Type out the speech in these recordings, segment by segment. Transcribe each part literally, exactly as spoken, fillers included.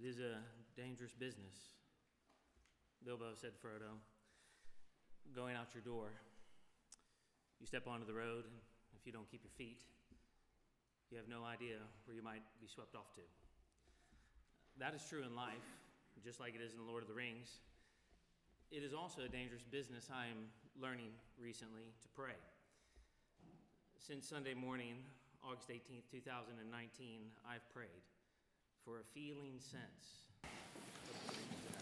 It is a dangerous business, Bilbo said to Frodo, going out your door. You step onto the road, and if you don't keep your feet, you have no idea where you might be swept off to. That is true in life, just like it is in The Lord of the Rings. It is also a dangerous business. I am learning recently to pray. Since Sunday morning, August eighteenth, two thousand nineteen, I've prayed for a feeling sense of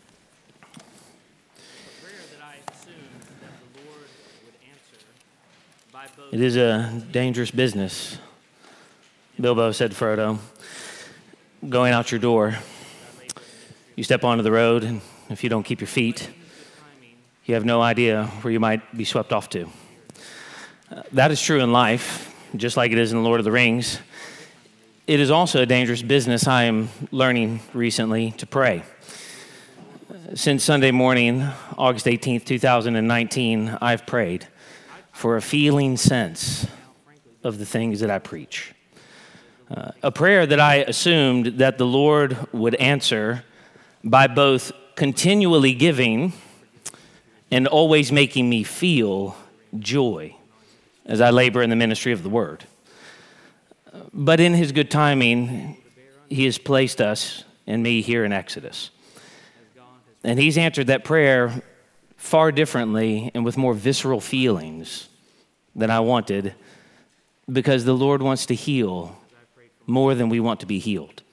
a prayer that I assumed that the Lord would answer by both. It is a dangerous business, Bilbo said to Frodo, going out your door. You step onto the road, and if you don't keep your feet, you have no idea where you might be swept off to. Uh, that is true in life, just like it is in The Lord of the Rings. It is also a dangerous business. I am learning recently to pray. Since Sunday morning, August eighteenth, two thousand nineteen, I've prayed for a feeling sense of the things that I preach. Uh, a prayer that I assumed that the Lord would answer by both continually giving and always making me feel joy as I labor in the ministry of the Word. But in His good timing, He has placed us and me here in Exodus. And He's answered that prayer far differently and with more visceral feelings than I wanted, because the Lord wants to heal more than we want to be healed.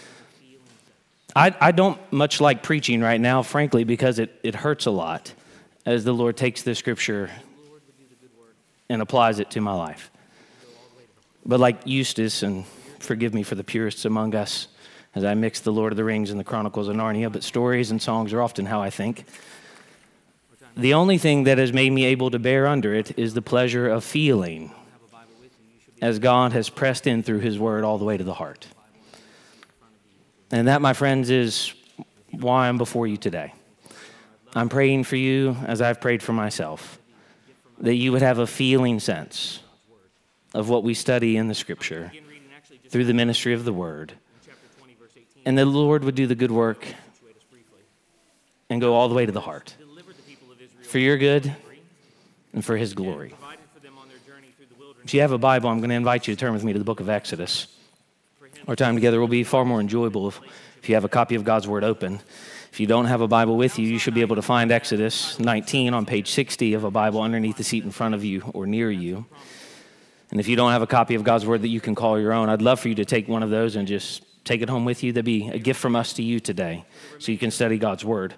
I, I don't much like preaching right now, frankly, because it, it hurts a lot as the Lord takes this scripture and applies it to my life. But like Eustace, and forgive me for the purists among us as I mix the Lord of the Rings and the Chronicles of Narnia, but stories and songs are often how I think. The only thing that has made me able to bear under it is the pleasure of feeling as God has pressed in through His Word all the way to the heart. And that, my friends, is why I'm before you today. I'm praying for you as I've prayed for myself, that you would have a feeling sense of what we study in the Scripture through the ministry of the Word, and the Lord would do the good work and go all the way to the heart for your good and for His glory. If you have a Bible, I'm going to invite you to turn with me to the book of Exodus. Our time together will be far more enjoyable if, if you have a copy of God's Word open. If you don't have a Bible with you, you should be able to find Exodus nineteen on page sixty of a Bible underneath the seat in front of you or near you. And if you don't have a copy of God's Word that you can call your own, I'd love for you to take one of those and just take it home with you. That'd be a gift from us to you today so you can study God's Word.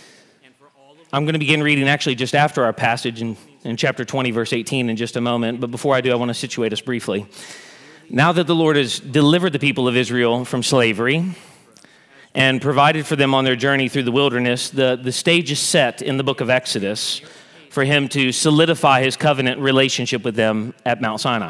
I'm going to begin reading actually just after our passage in, in chapter twenty, verse eighteen in just a moment. But before I do, I want to situate us briefly. Now that the Lord has delivered the people of Israel from slavery and provided for them on their journey through the wilderness, the, the stage is set in the book of Exodus for Him to solidify His covenant relationship with them at Mount Sinai.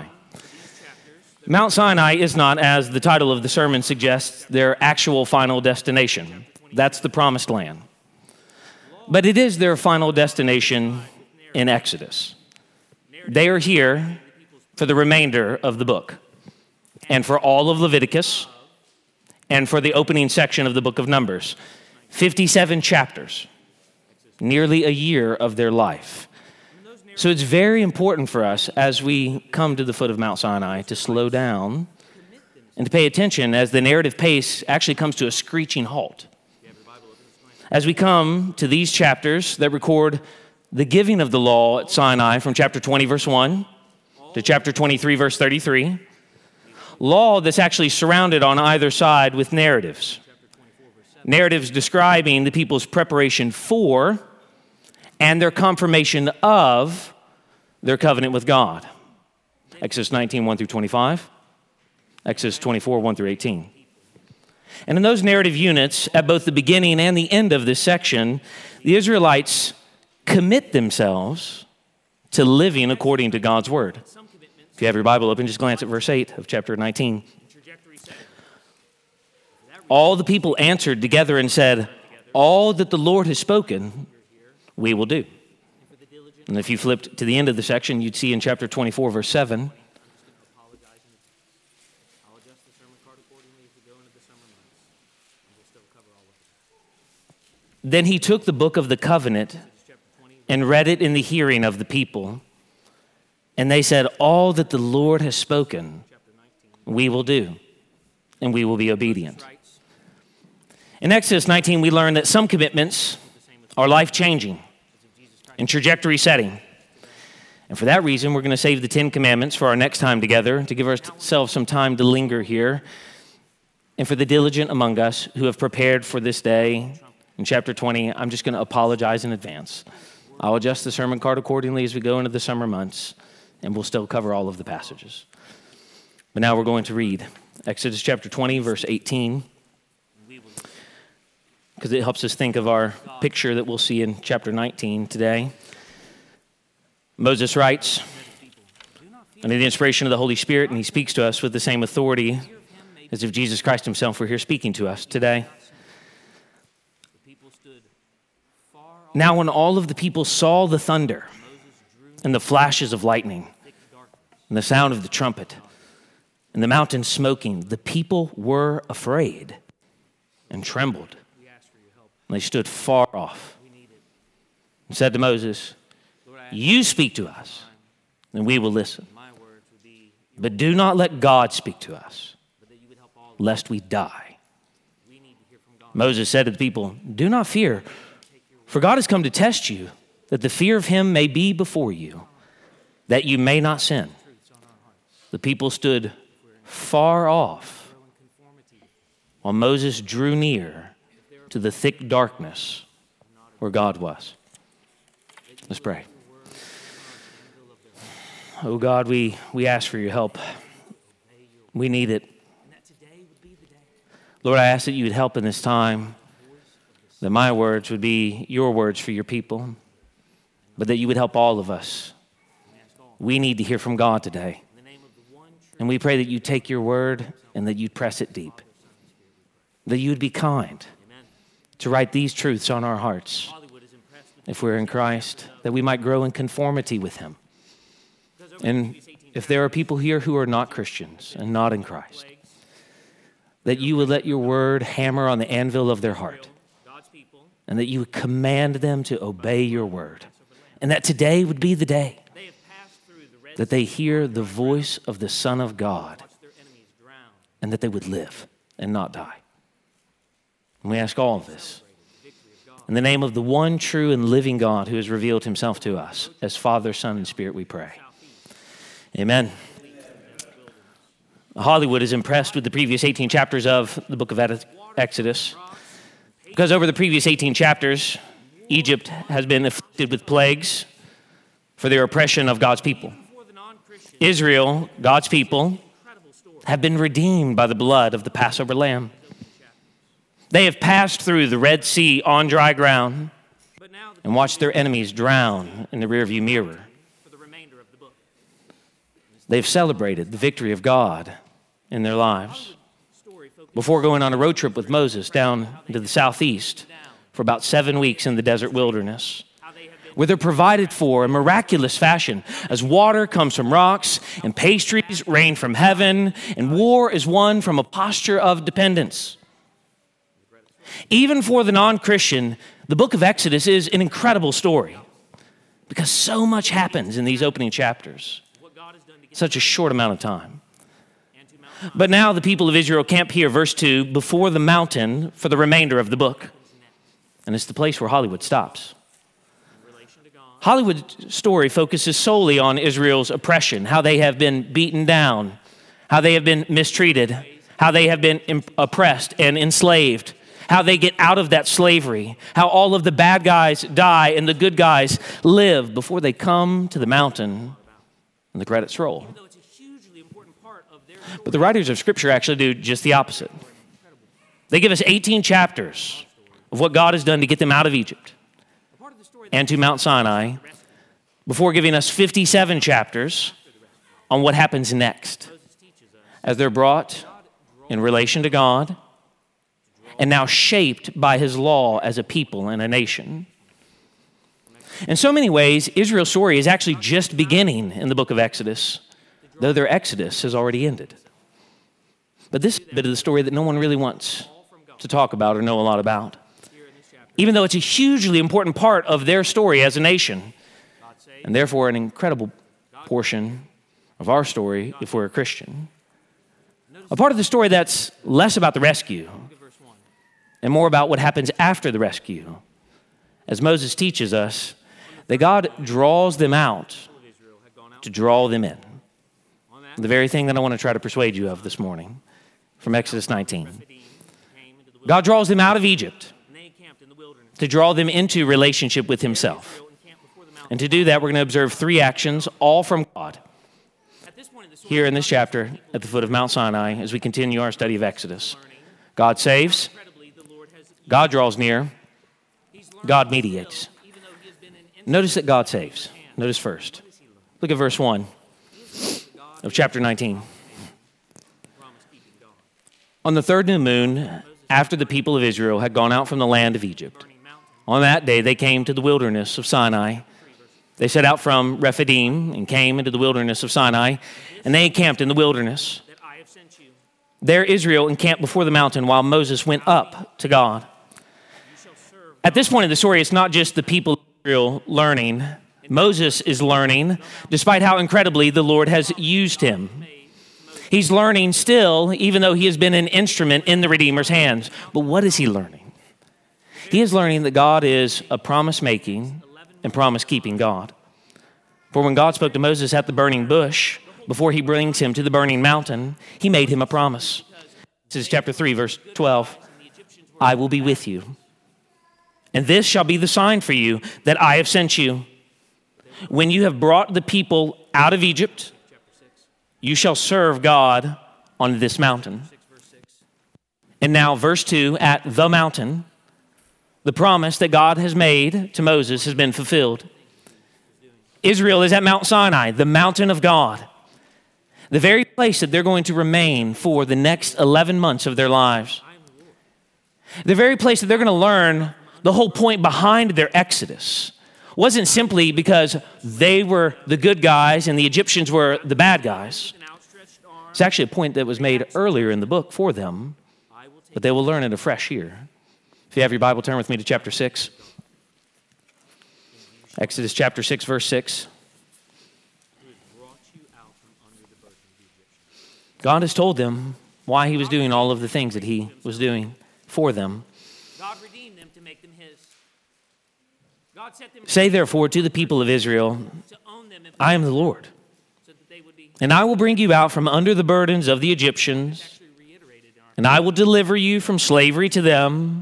Mount Sinai is not, as the title of the sermon suggests, their actual final destination. That's the promised land. But it is their final destination in Exodus. They are here for the remainder of the book, and for all of Leviticus, and for the opening section of the book of Numbers. fifty-seven chapters, nearly a year of their life. So it's very important for us as we come to the foot of Mount Sinai to slow down and to pay attention as the narrative pace actually comes to a screeching halt. As we come to these chapters that record the giving of the law at Sinai from chapter twenty, verse one to chapter twenty-three, verse thirty-three, law that's actually surrounded on either side with narratives. Narratives describing the people's preparation for and their confirmation of their covenant with God. Exodus nineteen, one through twenty-five. Exodus twenty-four, one through eighteen. And in those narrative units, at both the beginning and the end of this section, the Israelites commit themselves to living according to God's Word. If you have your Bible open, just glance at verse eight of chapter nineteen. All the people answered together and said, all that the Lord has spoken, we will do. And if you flipped to the end of the section, you'd see in chapter twenty-four, verse seven, Then he took the book of the covenant and read it in the hearing of the people. And they said, all that the Lord has spoken, we will do, and we will be obedient. In Exodus nineteen, we learn that some commitments are life-changing and trajectory-setting. And for that reason, we're going to save the Ten Commandments for our next time together, to give ourselves some time to linger here. And for the diligent among us who have prepared for this day, in chapter twenty, I'm just going to apologize in advance. I'll adjust the sermon card accordingly as we go into the summer months, and we'll still cover all of the passages. But now we're going to read Exodus chapter twenty, verse eighteen, because it helps us think of our picture that we'll see in chapter nineteen today. Moses writes, under the inspiration of the Holy Spirit, and he speaks to us with the same authority as if Jesus Christ himself were here speaking to us today. Now when all of the people saw the thunder and the flashes of lightning and the sound of the trumpet and the mountain smoking, the people were afraid and trembled. And they stood far off and said to Moses, you speak to us, and we will listen. But do not let God speak to us, lest we die. Moses said to the people, do not fear, for God has come to test you, that the fear of him may be before you, that you may not sin. The people stood far off, while Moses drew near to the thick darkness where God was. Let's pray. Oh God, we, we ask for your help. We need it. Lord, I ask that you would help in this time, that my words would be your words for your people, but that you would help all of us. We need to hear from God today. And we pray that you take your word and that you'd press it deep, that you would be kind to write these truths on our hearts if we're in Christ, that we might grow in conformity with him. And if there are people here who are not Christians and not in Christ, that you would let your word hammer on the anvil of their heart, and that you would command them to obey your word, and that today would be the day that they hear the voice of the Son of God, and that they would live and not die. And we ask all of this in the name of the one true and living God who has revealed himself to us. As Father, Son, and Spirit we pray. Amen. Hollywood is impressed with the previous eighteen chapters of the book of Exodus, because over the previous eighteen chapters, Egypt has been afflicted with plagues for their oppression of God's people. Israel, God's people, have been redeemed by the blood of the Passover lamb. They have passed through the Red Sea on dry ground and watched their enemies drown in the rearview mirror. They've celebrated the victory of God in their lives before going on a road trip with Moses down into the southeast for about seven weeks in the desert wilderness, where they're provided for in miraculous fashion as water comes from rocks and pastries rain from heaven and war is won from a posture of dependence. Even for the non-Christian, the book of Exodus is an incredible story because so much happens in these opening chapters, such a short amount of time. But now the people of Israel camp here, verse two, before the mountain for the remainder of the book. And it's the place where Hollywood stops. Hollywood's story focuses solely on Israel's oppression, how they have been beaten down, how they have been mistreated, how they have been imp- oppressed and enslaved, how they get out of that slavery, how all of the bad guys die and the good guys live before they come to the mountain and the credits roll. But the writers of Scripture actually do just the opposite. They give us eighteen chapters of what God has done to get them out of Egypt and to Mount Sinai before giving us fifty-seven chapters on what happens next as they're brought in relation to God and now shaped by his law as a people and a nation. In so many ways, Israel's story is actually just beginning in the book of Exodus, though their exodus has already ended. But this bit of the story that no one really wants to talk about or know a lot about. even though it's a hugely important part of their story as a nation, and therefore an incredible portion of our story if we're a Christian. A part of the story that's less about the rescue and more about what happens after the rescue, as Moses teaches us that God draws them out to draw them in. The very thing that I want to try to persuade you of this morning from Exodus nineteen. God draws them out of Egypt to draw them into relationship with himself. And to do that, we're going to observe three actions, all from God, here in this chapter at the foot of Mount Sinai as we continue our study of Exodus. God saves, God draws near, God mediates. Notice that God saves. Notice first. Look at verse one of chapter nineteen. On the third new moon, after the people of Israel had gone out from the land of Egypt, on that day they came to the wilderness of Sinai. They set out from Rephidim and came into the wilderness of Sinai, and they encamped in the wilderness. There Israel encamped before the mountain while Moses went up to God. At this point in the story, it's not just the people of Israel learning. Moses is learning, despite how incredibly the Lord has used him. He's learning still, even though he has been an instrument in the Redeemer's hands. But what is he learning? He is learning that God is a promise-making and promise-keeping God. For when God spoke to Moses at the burning bush, before he brings him to the burning mountain, he made him a promise. This is chapter three, verse twelve. I will be with you, and this shall be the sign for you that I have sent you. When you have brought the people out of Egypt, you shall serve God on this mountain. And now, verse two, at the mountain, the promise that God has made to Moses has been fulfilled. Israel is at Mount Sinai, the mountain of God, the very place that they're going to remain for the next eleven months of their lives. The very place that they're going to learn the whole point behind their exodus wasn't simply because they were the good guys and the Egyptians were the bad guys. It's actually a point that was made earlier in the book for them, but they will learn it afresh here. If you have your Bible, turn with me to chapter six. Exodus chapter six, verse six. God has told them why he was doing all of the things that he was doing for them. God redeemed them to make them his. God set them Say therefore to the people of Israel, to own them and I am the Lord, so that they would be and I will bring you out from under the burdens of the Egyptians, actually reiterated in our and I will deliver you from slavery to them,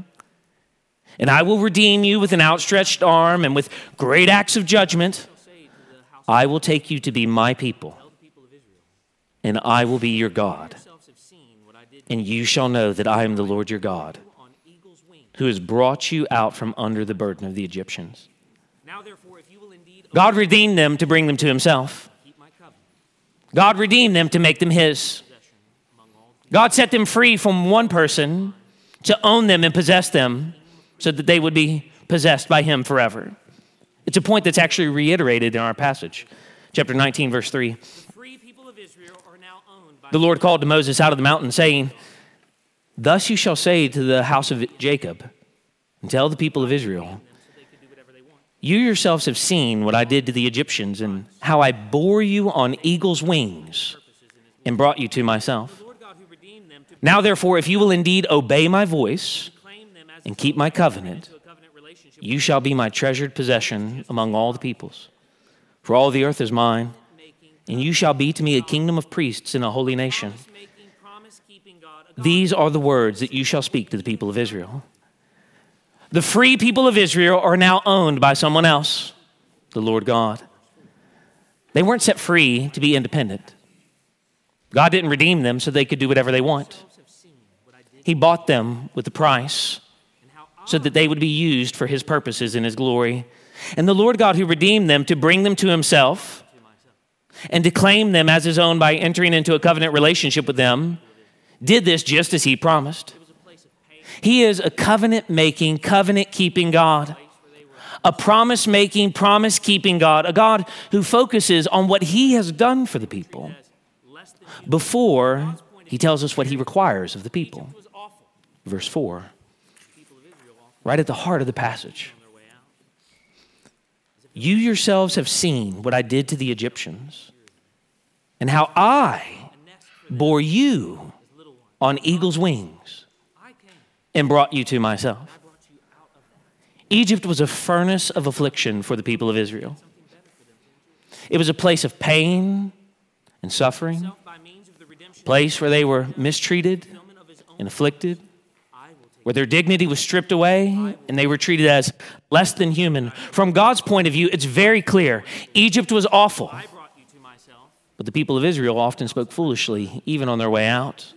and I will redeem you with an outstretched arm and with great acts of judgment. say to the house I will take you to be my people, tell the people of Israel. and I will be your God, Yourselves have seen what I did and you shall know that I am the Lord your God, on eagle's wings. who has brought you out from under the burden of the Egyptians. Now therefore, if you will indeed God redeemed them to bring them to himself. keep my covenant, God redeemed them to make them his. possession among all the God set them free from one person to own them and possess them so that they would be possessed by him forever. It's a point that's actually reiterated in our passage. Chapter nineteen, verse three. The free people of Israel are now owned by The Lord called to Moses out of the mountain, saying, Thus you shall say to the house of Jacob, and tell the people of Israel, them so they could do whatever they want. you yourselves have seen what I did to the Egyptians and how I bore you on eagle's wings and brought you to myself. The Lord God who redeemed them to Now therefore, if you will indeed obey my voice claim them as and his keep own my and covenant, into a covenant relationship you shall be my treasured possession among all the peoples. For all the earth is mine, making, and you shall be to me a kingdom of priests and a holy nation. promise making, promise keeping God. A God These are the words that you shall speak to the people of Israel. The free people of Israel are now owned by someone else, the Lord God. They weren't set free to be independent. God didn't redeem them so they could do whatever they want. have seen what I did He bought them with a price and how I so that they would be used for his purposes and his glory. And the Lord God who redeemed them to bring them to himself to myself. and to claim them as his own by entering into a covenant relationship with them did this just as he promised. It was a place of pain, He is a covenant-making, covenant-keeping God, place where they were a promise-making, promise-keeping God, a God who focuses on what he has done for the people as less than human. before he tells us what he requires of the people. It was awful. Verse four, The people of Israel often right at the heart of the passage. on their way out. You yourselves have seen what I did to the Egyptians and how I A nest for bore you his little one. on eagle's wings I came. and brought you to myself. I brought you out of that. Egypt was a furnace of affliction for the people of Israel. Something better for them to enjoy. It was a place of pain and suffering, Self by means of the redemption place where they were mistreated fulfillment of his own. and afflicted, I will take where their dignity was stripped away and they were treated as less than human. From God's point of view, it's very clear. Egypt was awful, I brought you to myself. but the people of Israel often spoke foolishly, even on their way out,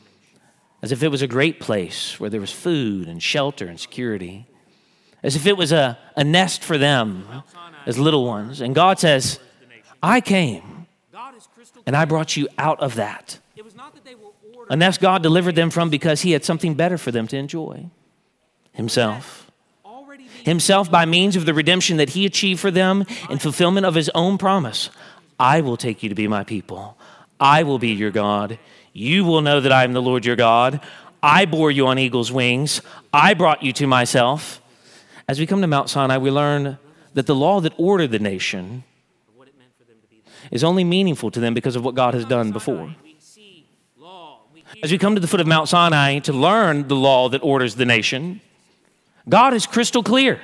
as if it was a great place where there was food and shelter and security, as if it was a, a nest for them as little ones. And God says, I came God is crystal and I brought you out of that. It was not that they were ordered. And that's God delivered them from because he had something better for them to enjoy. Himself. Already being Himself by means of the redemption that he achieved for them in fulfillment of his own promise. I will take you to be my people. I will be your God. You will know that I am the Lord your God. I bore you on eagle's wings. I brought you to myself. As we come to Mount Sinai, we learn that the law that ordered the nation what it meant for them to be. is only meaningful to them because of what God has done before. We see law. We hear As we come to the foot of Mount Sinai to learn the law that orders the nation, God is crystal clear.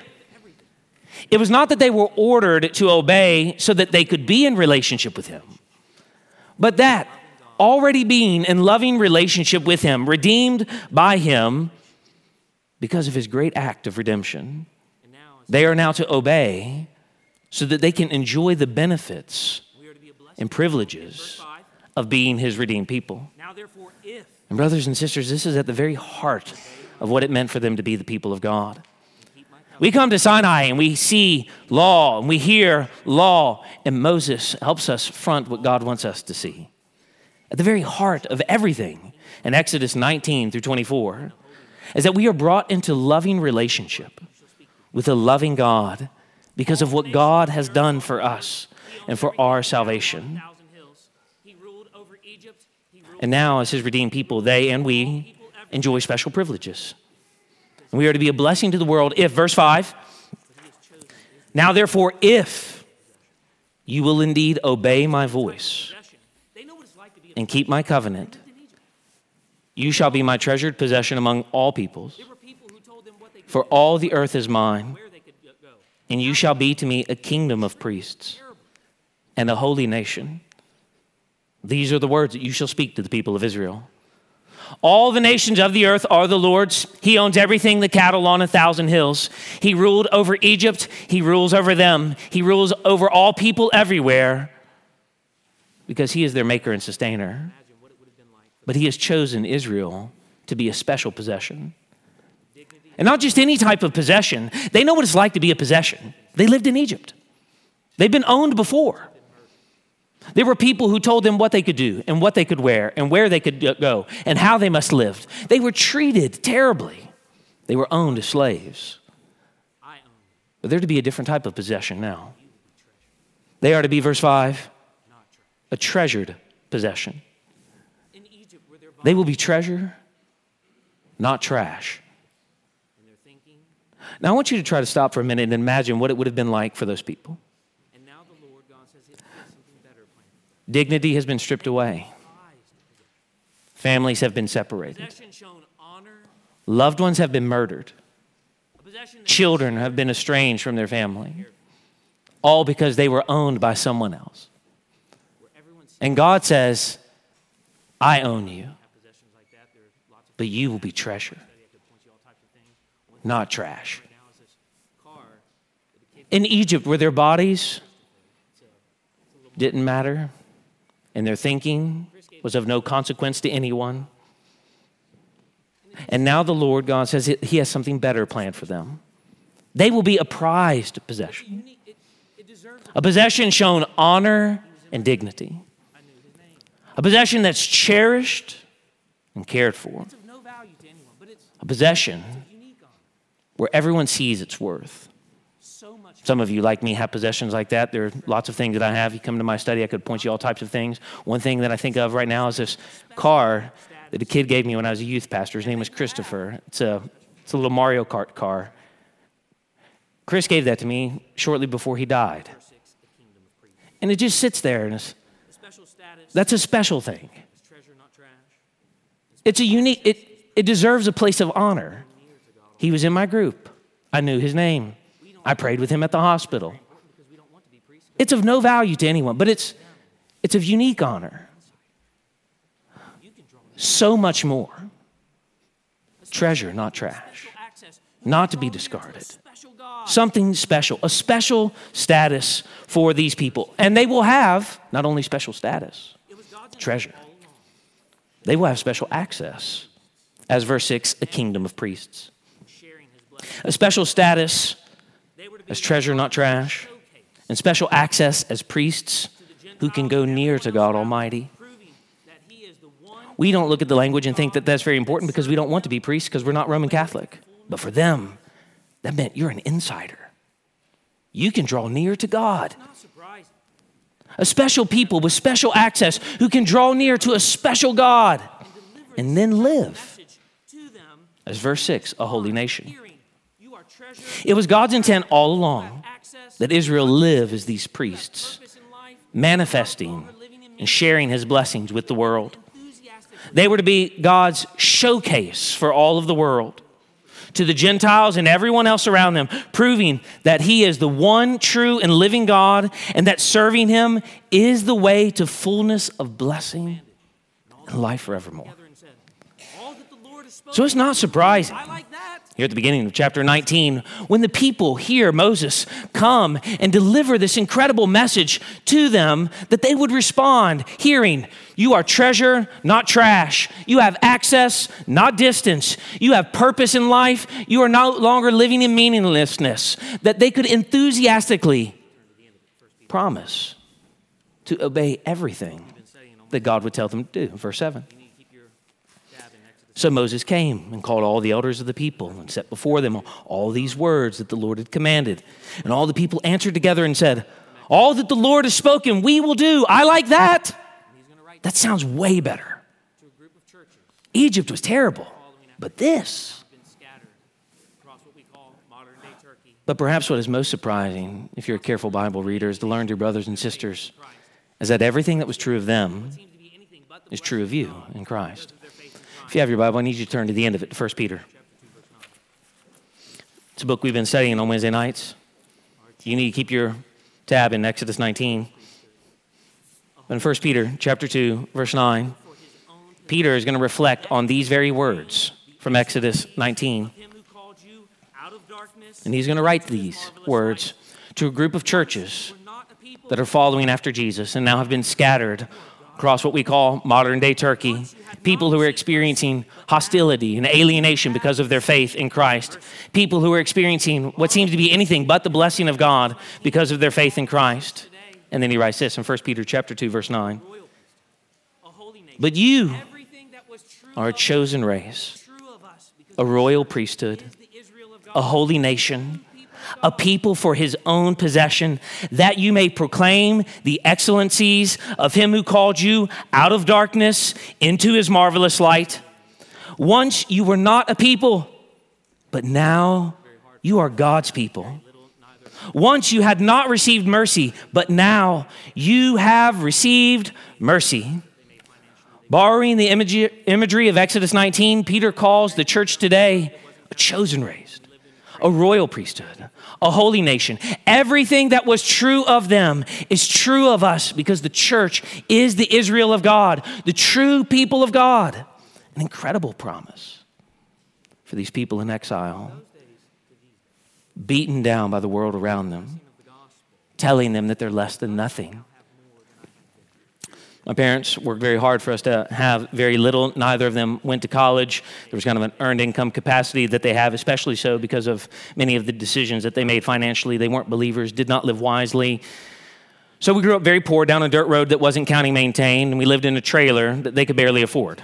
It was not that they were ordered to obey so that they could be in relationship with him, but that already being in loving relationship with him, redeemed by him because of his great act of redemption, and now as they are now to obey so that they can enjoy the benefits we are to be a blessing. and Verse privileges five. of being his redeemed people. Now therefore, if And brothers and sisters, this is at the very heart of what it meant for them to be the people of God. keep my covenant, We come to Sinai and we see law and we hear law, and Moses helps us front what God wants us to see. At the very heart of everything in Exodus nineteen through twenty-four is that we are brought into loving relationship with a loving God because of what God has done for us and for our salvation. thousand hills. He ruled over Egypt. He ruled And now, as his redeemed people, they and we enjoy special privileges. And we are to be a blessing to the world if, verse five, now therefore, if you will indeed obey my voice possession. They know what it's like to be a and keep my covenant, in Egypt. you shall be my treasured possession among all peoples. There were people who told them what they could For all the earth is mine, where they could go. and you shall be to me a kingdom of priests and a holy nation. These are the words that you shall speak to the people of Israel. All the nations of the earth are the Lord's. He owns everything, the cattle on a thousand hills. He ruled over Egypt. He rules over them. He rules over all people everywhere because he is their maker and sustainer. Imagine what it would have been like. But he has chosen Israel to be a special possession. And not just any type of possession. They know what it's like to be a possession. They lived in Egypt. They've been owned before. There were people who told them what they could do and what they could wear and where they could go and how they must live. They were treated terribly. They were owned as slaves. I own. But they're to be a different type of possession now. They are to be, verse five, Not true. a treasured possession. In Egypt, where their They bodies will be treasure, not trash. and their thinking, Now I want you to try to stop for a minute and imagine what it would have been like for those people. and now the Lord God says it has something better planned. Dignity has been stripped away. Prized Families have been separated. possession shown honor, Loved ones have been murdered. a possession that Children have been estranged from their family. All because they were owned by someone else. where everyone sees And God says, I own you, possessions like that. There are lots of but you will be treasure, study. I could point you all types of things. One not trash. right now is this car that a kid In Egypt, where their bodies didn't matter and their thinking was of no consequence to anyone. And now the Lord God says he has something better planned for them. They will be a prized possession, unique. It, it deserves. a possession shown honor and dignity, I knew his name. a possession that's cherished and cared for, It's of no value to anyone, but it's a possession unique on where everyone sees its worth. so much. Some of you, like me, have possessions like that. There are lots of things that I have. You come to my study, I could point you all types of things. One thing that I think of right now is this car that a kid gave me when I was a youth pastor. His name was Christopher. It's a, it's a little Mario Kart car. Chris gave that to me shortly before he died. Verse six, the kingdom of priests. And it just sits there, and it's, The special status that's a special thing. is treasure, not trash. It's a unique, it, it deserves a place of honor. He was in my group. I knew his name. I prayed with him at the hospital. Because we don't want to be priests. It's of no value to anyone, but it's, it's of unique honor. You can draw So much more. Treasure, not trash. special access. Not to be Draw near a discarded. special God. Something special, a special status for these people. And they will have not only special status, It was God's treasure. intent all along. They will have special access. As verse six, a kingdom of priests. Sharing his blessings. A special status They were to be as treasure, not trash. showcased And special access as priests to the Gentiles who can go and near everyone to else God around, Almighty. proving that he is the one We don't look at the language and think that that's very important because we don't want to be priests because we're not Roman Catholic. But for them, that meant you're an insider. You can draw near to God. not surprising. A special people with special access who can draw near to a special God and then live. Message to them, As verse six, a holy nation. hearing, you are treasured, It was God's intent all have along access, that Israel live as these priests, purpose in life, manifesting and sharing his blessings with the world. enthusiastic. They were to be God's showcase for all of the world, to the Gentiles and everyone else around them, proving that he is the one true and living God and that serving him is the way to fullness of blessing and life forevermore. Together and said, all that the Lord has spoken. So it's not surprising. I like that. Here at the beginning of chapter nineteen, when the people hear Moses come and deliver this incredible message to them, that they would respond, hearing, you are treasure, not trash. You have access, not distance. You have purpose in life. You are no longer living in meaninglessness. That they could enthusiastically promise to obey everything that God would tell them to do. Verse seven. You need to keep your tab in Exodus. So Moses came and called all the elders of the people and set before them all these words that the Lord had commanded. And all the people answered together and said, all that the Lord has spoken, we will do. I like that. And he's going to write That sounds way better. to a group of churches Egypt was terrible, but this. been scattered across what we call modern day Turkey. But perhaps what is most surprising, if you're a careful Bible reader, is to learn, dear brothers and sisters, is that everything that was true of them Seems to be anything but the is true of you in Christ. their faith in Christ. If you have your Bible, I need you to turn to the end of it, First Peter. It's a book we've been studying on Wednesday nights. You need to keep your tab in Exodus nineteen. But in First Peter chapter two, verse nine, Peter is going to reflect on these very words from Exodus nineteen. Him who called you out of darkness And he's going to write these words to a group of churches were not a people that are following after Jesus and now have been scattered across what we call modern day Turkey. People who are experiencing hostility and alienation because of their faith in Christ. People who are experiencing what seems to be anything but the blessing of God because of their faith in Christ. And then he writes this in First Peter chapter two, verse nine. royal, a holy nation. But you Everything that was true are a of chosen race, true of us because a royal priesthood, is the Israel of God. a holy nation, a people for his own possession, that you may proclaim the excellencies of him who called you out of darkness into his marvelous light. Once you were not a people, but now you are God's people. Once you had not received mercy, but now you have received mercy. Borrowing the imagery imagery of Exodus nineteen, Peter calls the church today a chosen race, a royal priesthood, a holy nation. Everything that was true of them is true of us because the church is the Israel of God, the true people of God. An incredible promise for these people in exile, beaten down by the world around them, telling them that they're less than nothing. My parents worked very hard for us to have very little. Neither of them went to college. There was kind of an earned income capacity that they have, especially so because of many of the decisions that they made financially. They weren't believers, did not live wisely. So we grew up very poor down a dirt road that wasn't county maintained, and we lived in a trailer that they could barely afford.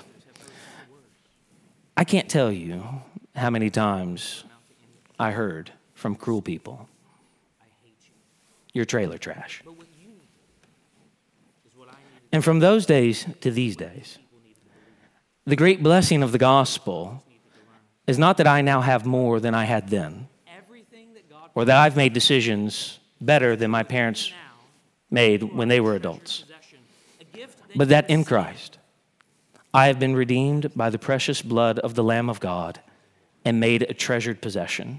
I can't tell you how many times I heard from cruel people, "You're trailer trash." But what you need is what I need. And from those days to these days, the great blessing of the gospel is not that I now have more than I had then. Everything that God or that I've made decisions better than my parents made when they were adults, but that in Christ, I have been redeemed by the precious blood of the Lamb of God and made a treasured possession.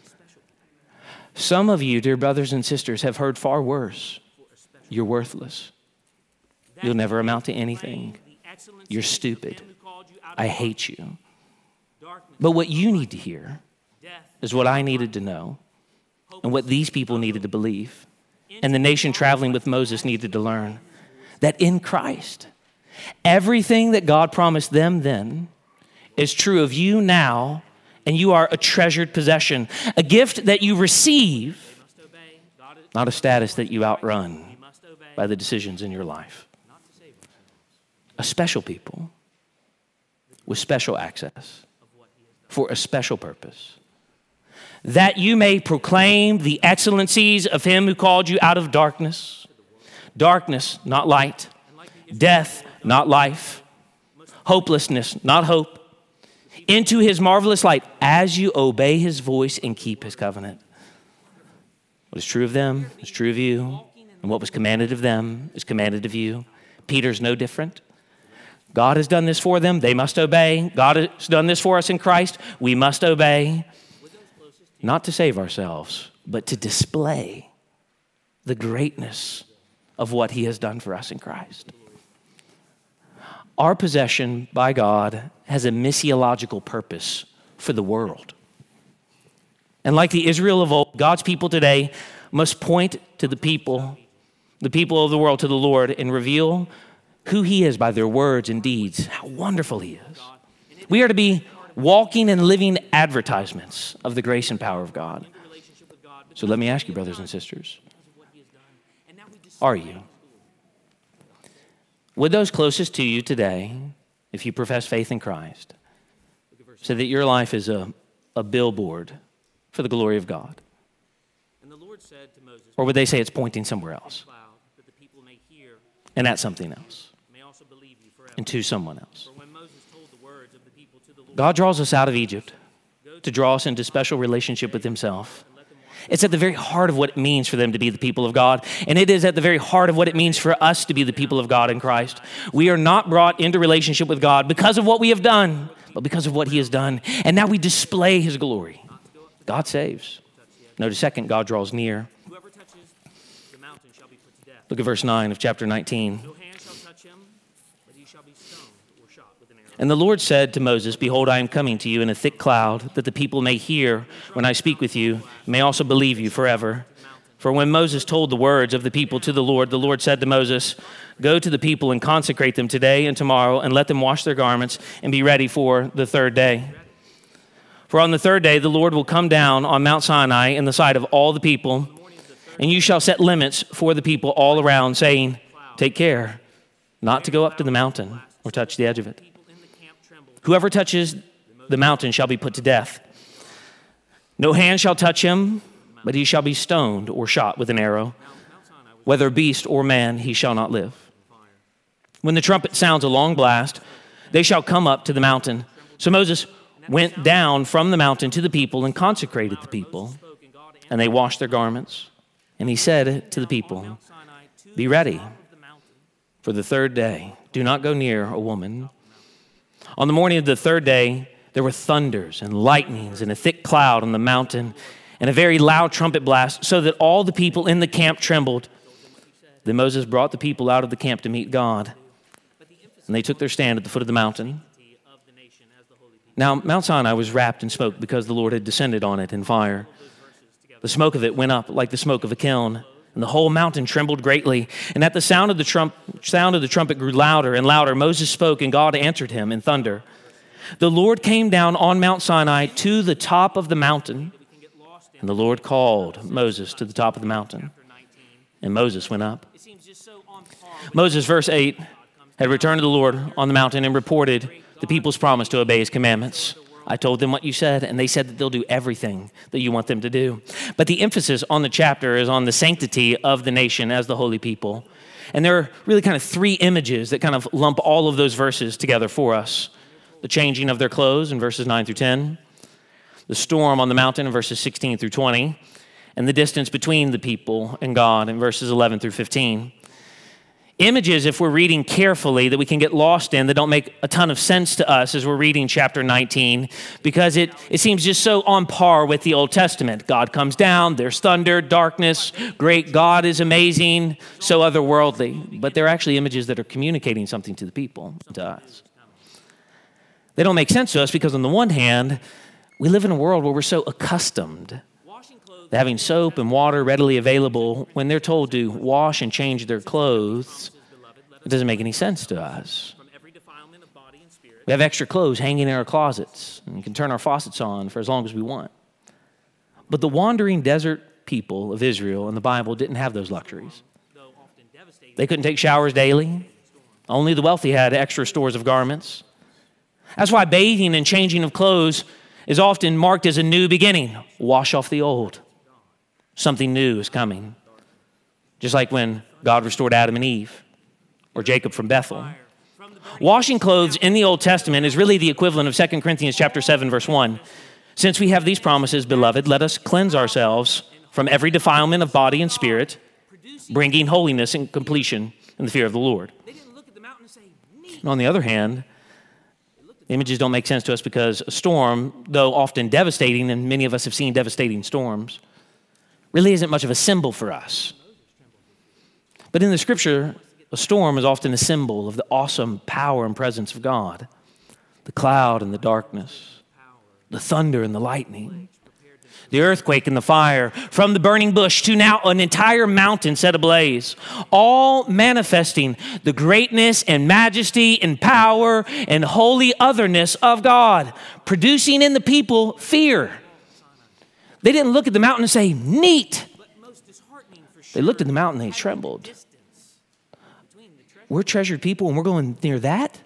Some of you, dear brothers and sisters, have heard far worse. You're worthless. You'll never amount to anything. You're stupid. I hate you. But what you need to hear is what I needed to know and what these people needed to believe and the nation traveling with Moses needed to learn, that in Christ, everything that God promised them then is true of you now, and you are a treasured possession, a gift that you receive, not a status that you outrun by the decisions in your life. A special people with special access for a special purpose, that you may proclaim the excellencies of him who called you out of darkness, darkness, not light, death, not life, hopelessness, not hope, into his marvelous light as you obey his voice and keep his covenant. What is true of them is true of you, and what was commanded of them is commanded of you. Peter's no different. God has done this for them. They must obey. God has done this for us in Christ. We must obey. Not to save ourselves, but to display the greatness of what he has done for us in Christ. Our possession by God has a missiological purpose for the world. And like the Israel of old, God's people today must point to the people, the people of the world, to the Lord, and reveal who he is by their words and deeds, how wonderful he is. We are to be walking and living advertisements of the grace and power of God. So let me ask you, brothers and sisters, are you? Would those closest to you today, if you profess faith in Christ, say that your life is a, a billboard for the glory of God? Or would they say it's pointing somewhere else? And at something else? And to someone else? God draws us out of Egypt to draw us into special relationship with himself. It's at the very heart of what it means for them to be the people of God. And it is at the very heart of what it means for us to be the people of God in Christ. We are not brought into relationship with God because of what we have done, but because of what he has done. And now we display his glory. God saves. Notice second, God draws near. Look at verse nine of chapter nineteen. And the Lord said to Moses, behold, I am coming to you in a thick cloud, that the people may hear when I speak with you, and may also believe you forever. For when Moses told the words of the people to the Lord, the Lord said to Moses, go to the people and consecrate them today and tomorrow, and let them wash their garments and be ready for the third day. For on the third day, the Lord will come down on Mount Sinai in the sight of all the people, and you shall set limits for the people all around, saying, take care not to go up to the mountain or touch the edge of it. Whoever touches the mountain shall be put to death. No hand shall touch him, but he shall be stoned or shot with an arrow. Whether beast or man, he shall not live. When the trumpet sounds a long blast, they shall come up to the mountain. So Moses went down from the mountain to the people and consecrated the people, and they washed their garments. And he said to the people, be ready for the third day. Do not go near a woman. On the morning of the third day, there were thunders and lightnings and a thick cloud on the mountain and a very loud trumpet blast, so that all the people in the camp trembled. Then Moses brought the people out of the camp to meet God, and they took their stand at the foot of the mountain. Now, Mount Sinai was wrapped in smoke because the Lord had descended on it in fire. The smoke of it went up like the smoke of a kiln, and the whole mountain trembled greatly. And at the sound of the trump, sound of the trumpet grew louder and louder. Moses spoke, and God answered him in thunder. The Lord came down on Mount Sinai to the top of the mountain, and the Lord called Moses to the top of the mountain, and Moses went up. Moses, verse eight, had returned to the Lord on the mountain and reported the people's promise to obey his commandments. I told them what you said, and they said that they'll do everything that you want them to do. But the emphasis on the chapter is on the sanctity of the nation as the holy people. And there are really kind of three images that kind of lump all of those verses together for us. The changing of their clothes in verses nine through ten, the storm on the mountain in verses sixteen through twenty, and the distance between the people and God in verses eleven through fifteen. Images, if we're reading carefully, that we can get lost in, that don't make a ton of sense to us as we're reading chapter nineteen, because it, it seems just so on par with the Old Testament. God comes down, there's thunder, darkness, great, God is amazing, so otherworldly. But they're actually images that are communicating something to the people, to us. They don't make sense to us because on the one hand, we live in a world where we're so accustomed to having soap and water readily available. When they're told to wash and change their clothes, it doesn't make any sense to us. We have extra clothes hanging in our closets, and we can turn our faucets on for as long as we want. But the wandering desert people of Israel in the Bible didn't have those luxuries. They couldn't take showers daily. Only the wealthy had extra stores of garments. That's why bathing and changing of clothes is often marked as a new beginning. Wash off the old. Something new is coming. Just like when God restored Adam and Eve, or Jacob from Bethel. Washing clothes in the Old Testament is really the equivalent of Second Corinthians chapter seven, verse one. Since we have these promises, beloved, let us cleanse ourselves from every defilement of body and spirit, bringing holiness and completion in the fear of the Lord. And on the other hand, images don't make sense to us because a storm, though often devastating, and many of us have seen devastating storms, really isn't much of a symbol for us. But in the scripture, a storm is often a symbol of the awesome power and presence of God. The cloud and the darkness, the thunder and the lightning, the earthquake and the fire, from the burning bush to now an entire mountain set ablaze, all manifesting the greatness and majesty and power and holy otherness of God, producing in the people fear. They didn't look at the mountain and say, neat. They looked at the mountain and they trembled. We're treasured people and we're going near that?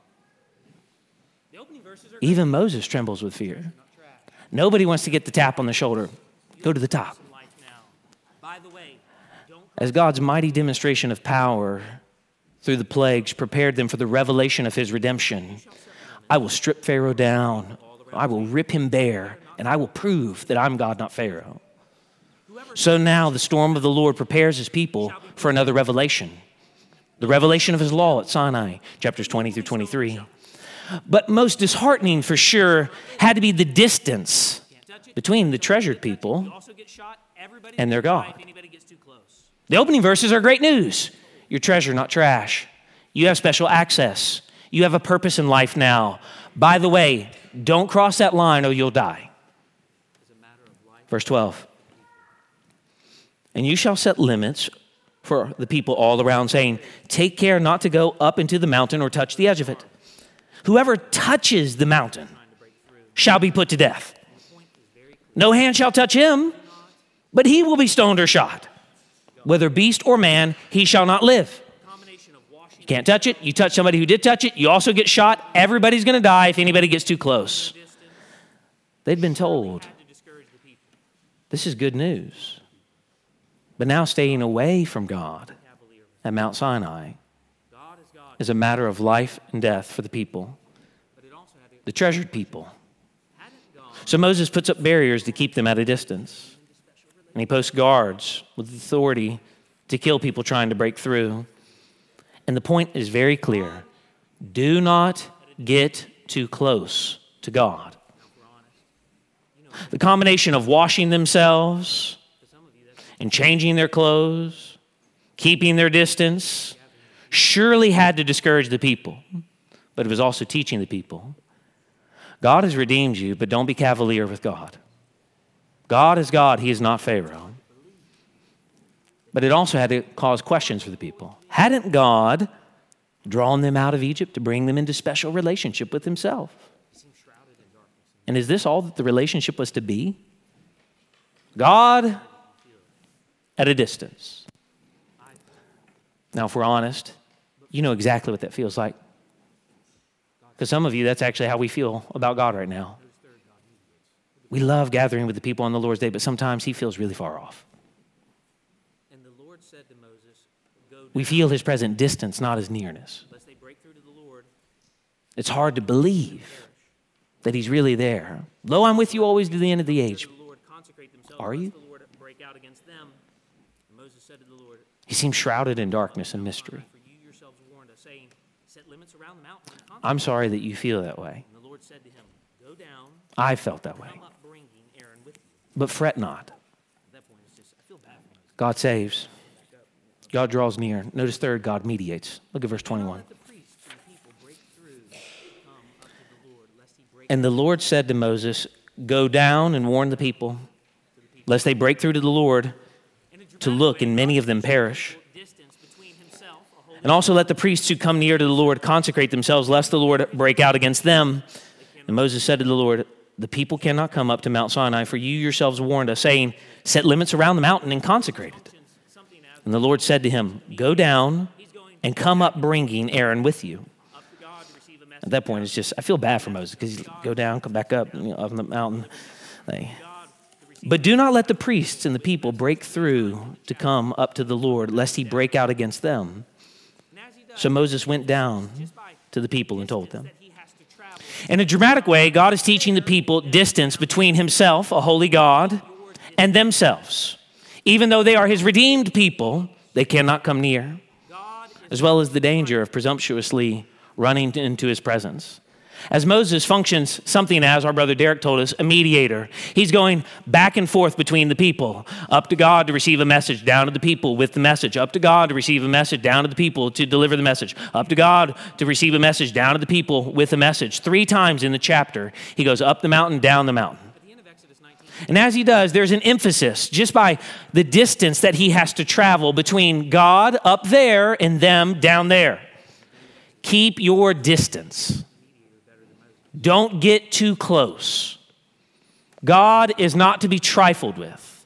Even Moses trembles with fear. Nobody wants to get the tap on the shoulder. Go to the top. As God's mighty demonstration of power through the plagues prepared them for the revelation of his redemption, I will strip Pharaoh down. I will rip him bare, and I will prove that I'm God, not Pharaoh. So now the storm of the Lord prepares his people for another revelation. The revelation of his law at Sinai, chapters twenty through twenty-three. But most disheartening for sure had to be the distance between the treasured people and their God. The opening verses are great news. Your treasure, not trash. You have special access. You have a purpose in life now. By the way, don't cross that line or you'll die. Verse twelve. And you shall set limits for the people all around, saying, take care not to go up into the mountain or touch the edge of it. Whoever touches the mountain shall be put to death. No hand shall touch him, but he will be stoned or shot. Whether beast or man, he shall not live. You can't touch it. You touch somebody who did touch it, you also get shot. Everybody's going to die if anybody gets too close. They'd been told, this is good news. But now staying away from God at Mount Sinai is a matter of life and death for the people, the treasured people. So Moses puts up barriers to keep them at a distance. And he posts guards with authority to kill people trying to break through. And the point is very clear. Do not get too close to God. The combination of washing themselves and changing their clothes, keeping their distance, surely had to discourage the people, but it was also teaching the people. God has redeemed you, but don't be cavalier with God. God is God. He is not Pharaoh. But it also had to cause questions for the people. Hadn't God drawn them out of Egypt to bring them into special relationship with himself? And is this all that the relationship was to be? God at a distance. Now, if we're honest, you know exactly what that feels like. Because some of you, that's actually how we feel about God right now. We love gathering with the people on the Lord's Day, but sometimes he feels really far off. And the Lord said to Moses, go down, we feel his present distance, not his nearness. lest they break through to the Lord. It's hard to believe that he's really there. Lo, I'm with you always to the end of the age. Are you? out against them. And Moses said to the Lord, He seems shrouded in darkness and mystery. For you yourselves warned us, saying, set limits around the mountain. and I'm sorry that you feel that way. And the Lord said to him, go down, I felt that way. come up bringing Aaron with you. But fret not. At that point, it's just, I feel bad for Moses. God saves. God draws near. Notice third, God mediates. Look at verse twenty-one. Let the priests and the people break through, come up to the Lord, lest he break And the Lord said to Moses, go down and warn the people, lest they break through to the Lord in a dramatic to look, way, and many God of them keeps perish. a distance between himself, a holy And also let the priests who come near to the Lord consecrate themselves, lest the Lord break out against them. And Moses said to the Lord, the people cannot come up to Mount Sinai, for you yourselves warned us, saying, set limits around the mountain and consecrate it. something as And the Lord said to him, go down he's going and come up bringing Aaron with you. up to God to receive a message. At that point, it's just, I feel bad for Moses because he's go down, come back up, you know, up on the mountain. Like, God to receive but do not let the priests and the people break through to come up to the Lord, lest he break out against them. and as he does, So Moses went down just by to the people and told them. that he has to travel. In a dramatic way, God is teaching the people distance between himself, a holy God, and themselves. Even though they are his redeemed people, they cannot come near, God is as well as the danger of presumptuously running into his presence. As Moses functions something as, our brother Derek told us, a mediator. He's going back and forth between the people, up to God to receive a message, down to the people with the message, up to God to receive a message, down to the people to deliver the message, up to God to receive a message, down to the people with a message. Three times in the chapter, he goes up the mountain, down the mountain. at the end of Exodus nineteen. And as he does, there's an emphasis just by the distance that he has to travel between God up there and them down there. Keep your distance. Don't get too close. God is not to be trifled with.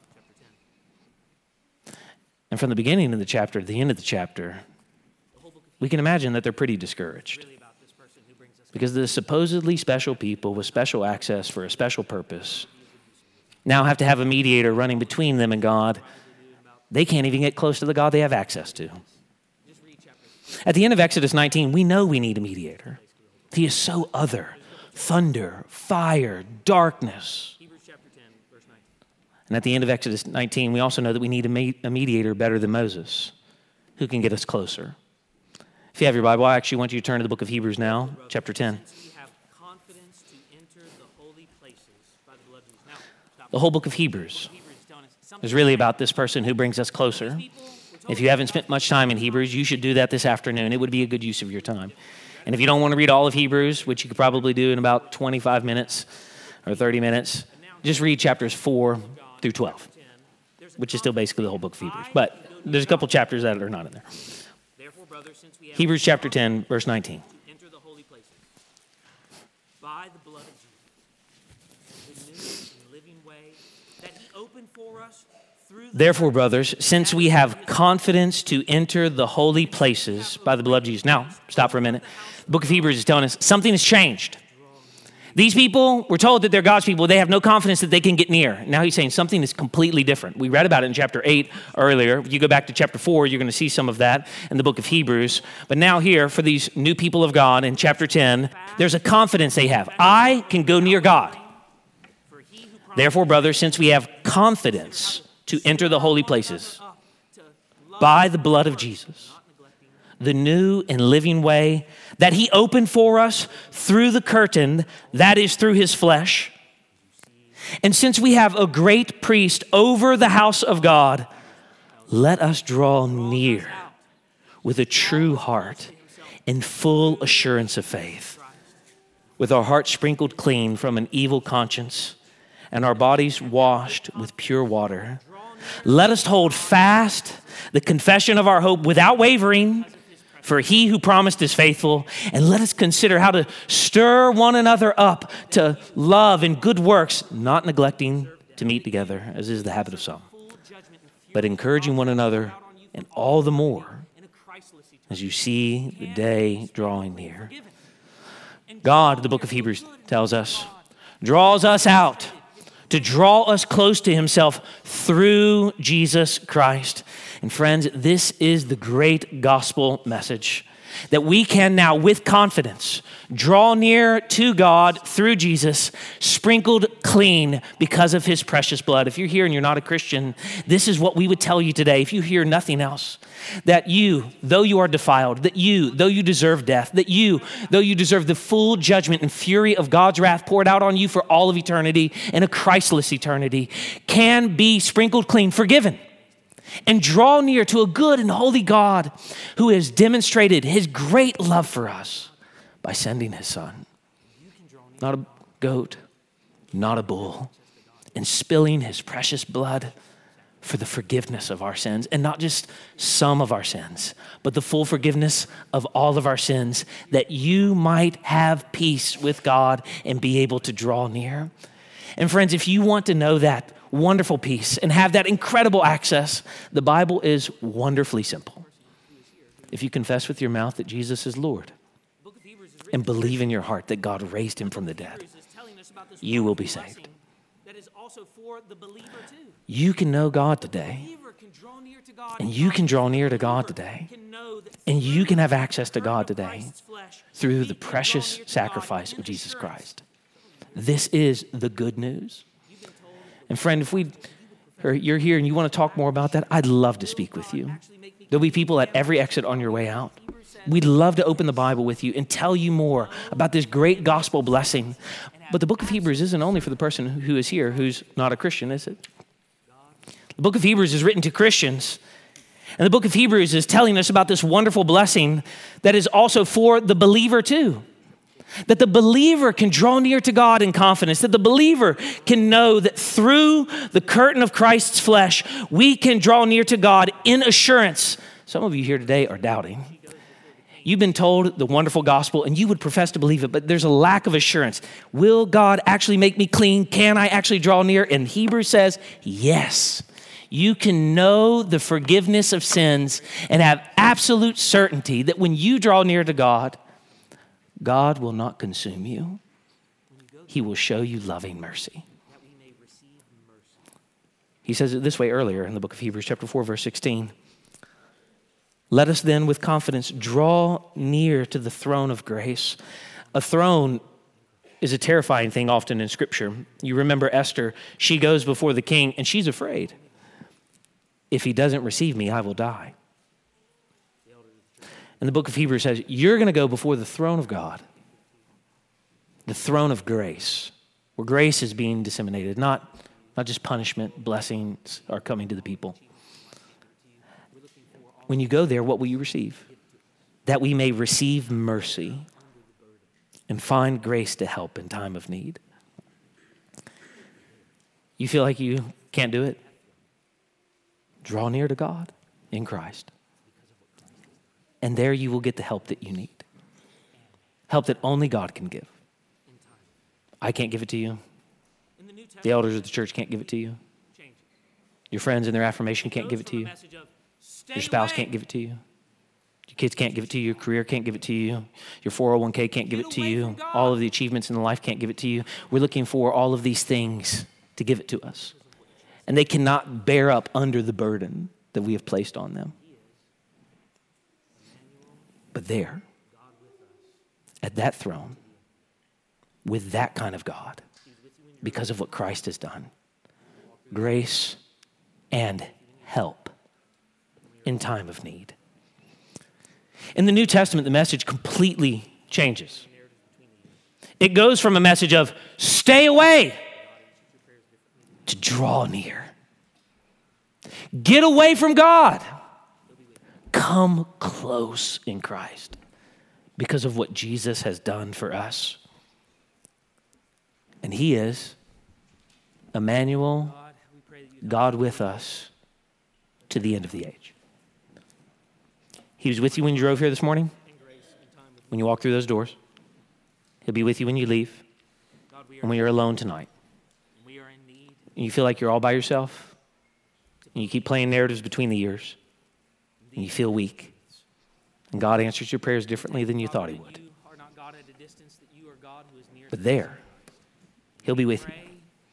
And from the beginning of the chapter to the end of the chapter, we can imagine that they're pretty discouraged. Really about this person who brings us. Because the supposedly special people with special access for a special purpose now have to have a mediator running between them and God. They can't even get close to the God they have access to. Just read chapter. At the end of Exodus nineteen, we know we need a mediator. He is so other. Thunder, fire, darkness. Hebrews chapter ten, verse nine. And at the end of Exodus nineteen, we also know that we need a, me- a mediator better than Moses, who can get us closer. If you have your Bible, I actually want you to turn to the book of Hebrews now, chapter ten. Since we have confidence to enter the holy places by the blood of Jesus. Now, stop. The whole book of Hebrews Hebrews is telling us something. is really about this person who brings us closer. People were told If you haven't spent much time in Hebrews, you should do that this afternoon. It would be a good use of your time. And if you don't want to read all of Hebrews, which you could probably do in about twenty-five minutes or thirty minutes, just read chapters four through twelve, there's a which is still basically the whole book of Hebrews. But there's a couple chapters that are not in there. Therefore, brothers, since we have Hebrews chapter ten, verse nineteen. to enter the holy places by the blood of Jesus, the new and living way that he opened for us through the Therefore, brothers, since we have confidence to enter the holy places by the blood of Jesus. Now, stop for a minute. The book of Hebrews is telling us something has changed. These people were told that they're God's people. They have no confidence that they can get near. Now he's saying something is completely different. We read about it in chapter eight earlier. If you go back to chapter four, you're going to see some of that in the book of Hebrews. But now here, for these new people of God in chapter ten, there's a confidence they have. I can go near God. for he who promised Therefore, brothers, since we have confidence to enter the holy places up to love by the blood of Jesus, not neglecting the new and living way that he opened for us through the curtain, that is through his flesh. And since we have a great priest over the house of God, let us draw near with a true heart and full assurance of faith, with our hearts sprinkled clean from an evil conscience and our bodies washed with pure water. Let us hold fast the confession of our hope without wavering, for he who promised is faithful. And let us consider how to stir one another up to love and good works, not neglecting to meet together, as is the habit of some, full judgment and fury but encouraging one another, and all the more in a Christless eternity. as you see the day drawing near. Forgiven. And God, the book of Hebrews tells us, draws us out to draw us close to himself through Jesus Christ. And friends, this is the great gospel message that we can now with confidence Draw near to God through Jesus, sprinkled clean because of his precious blood. If you're here and you're not a Christian, this is what we would tell you today, if you hear nothing else. That you, though you are defiled, that you, though you deserve death, that you, though you deserve the full judgment and fury of God's wrath poured out on you for all of eternity and a Christless eternity, can be sprinkled clean, forgiven, and draw near to a good and holy God who has demonstrated his great love for us by sending his son, not a goat, not a bull, and spilling his precious blood for the forgiveness of our sins, and not just some of our sins, but the full forgiveness of all of our sins, that you might have peace with God and be able to draw near. And friends, if you want to know that wonderful peace and have that incredible access, the Bible is wonderfully simple. If you confess with your mouth that Jesus is Lord and believe in your heart that God raised him from the dead, you will be saved. You can know God today, and you can draw near to God today, and you can have access to God today through the precious sacrifice of Jesus Christ. This is the good news. And friend, if we, or you're here and you want to talk more about that, I'd love to speak with you. There'll be people at every exit on your way out. We'd love to open the Bible with you and tell you more about this great gospel blessing. But the book of Hebrews isn't only for the person who is here who's not a Christian, is it? The book of Hebrews is written to Christians. And the book of Hebrews is telling us about this wonderful blessing that is also for the believer too. That the believer can draw near to God in confidence, that the believer can know that through the curtain of Christ's flesh, we can draw near to God in assurance. Some of you here today are doubting. You've been told the wonderful gospel and you would profess to believe it, but there's a lack of assurance. Will God actually make me clean? Can I actually draw near? And Hebrews says, yes. You can know the forgiveness of sins and have absolute certainty that when you draw near to God, God will not consume you. He will show you loving mercy. He says it this way earlier in the book of Hebrews, chapter four, verse sixteen. Let us then with confidence draw near to the throne of grace. A throne is a terrifying thing often in Scripture. You remember Esther, she goes before the king and she's afraid. If he doesn't receive me, I will die. And the book of Hebrews says, you're going to go before the throne of God, the throne of grace, where grace is being disseminated, not, not just punishment, blessings are coming to the people. When you go there, what will you receive? That we may receive mercy and find grace to help in time of need. You feel like you can't do it? Draw near to God in Christ. And there you will get the help that you need. Help that only God can give. I can't give it to you. The elders of the church can't give it to you. Your friends in their affirmation can't give it to you. Your spouse can't give it to you. Your kids can't give it to you. Your career can't give it to you. Your four oh one k can't give it to you. All of the achievements in life can't give it to you. We're looking for all of these things to give it to us. And they cannot bear up under the burden that we have placed on them. But there, at that throne, with that kind of God, because of what Christ has done, grace and help in time of need. In the New Testament, the message completely changes. It goes from a message of stay away to draw near. Get away from God. Come close in Christ because of what Jesus has done for us. And he is Emmanuel, God with us to the end of the age. He was with you when you drove here this morning, when you walk through those doors. He'll be with you when you leave and when you're alone tonight. And you feel like you're all by yourself and you keep playing narratives between the years and you feel weak. And God answers your prayers differently than you thought he would. But there, he'll be with you.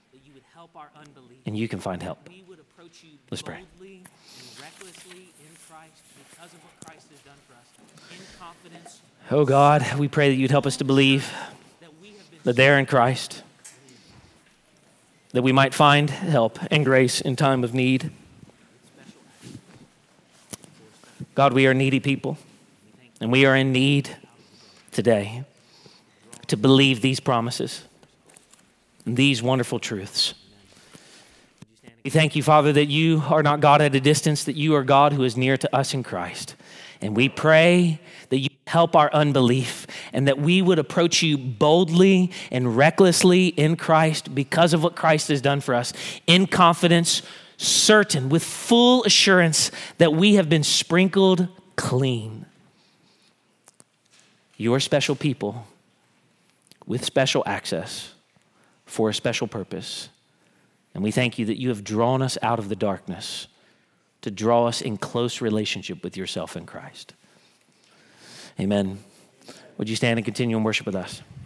And you can find help. Let's pray. Christ because of what Christ has done for us, in confidence Oh God, we pray that you'd help us to believe that we have been that they're in Christ, that we might find help and grace in time of need. God, we are needy people, and we are in need today to believe these promises and these wonderful truths. We thank you, Father, that you are not God at a distance, that you are God who is near to us in Christ. And we pray that you help our unbelief and that we would approach you boldly and recklessly in Christ because of what Christ has done for us, in confidence, certain, with full assurance that we have been sprinkled clean. Your special people with special access for a special purpose. And we thank you that you have drawn us out of the darkness to draw us in close relationship with yourself in Christ. Amen. Would you stand and continue in worship with us?